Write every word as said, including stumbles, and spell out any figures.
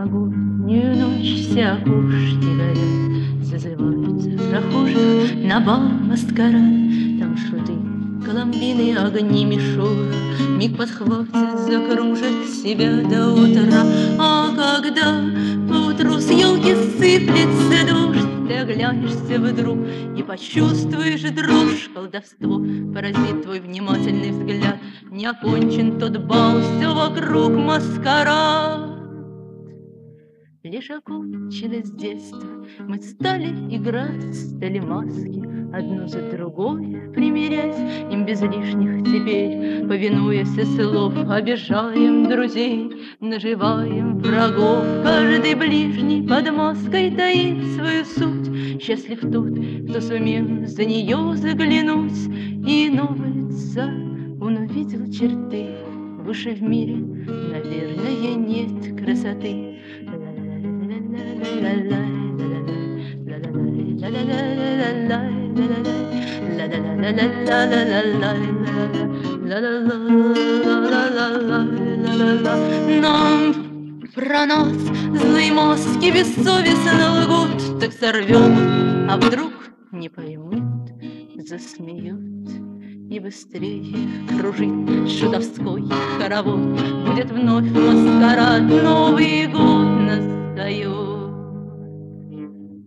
новогоднюю ночь все окошки горят, зазываются прохожих на бал маскарад. Там шуты, коломбины, огни мишура миг подхватят, закружат себя до утра. А когда поутру с елки сыплется дождь, ты оглянешься вдруг и почувствуешь дрожь. Колдовство поразит твой внимательный взгляд. Не окончен тот бал, все вокруг маскарад. Лишь окончилось детство, мы стали играть, стали маски одну за другой примерять. Им без лишних теперь, повинуясь слов, обижаем друзей, наживаем врагов. Каждый ближний под маской таит свою суть. Счастлив тот, кто сумел за нее заглянуть. И иного лица он увидел черты. Выше в мире, наверное, нет красоты. Нам про нас злые маски бессовестно лгут. Так сорвем, а вдруг не поймут, засмеют. И быстрее кружит шутовской хоровод. Будет вновь маскарад, Новый год настает.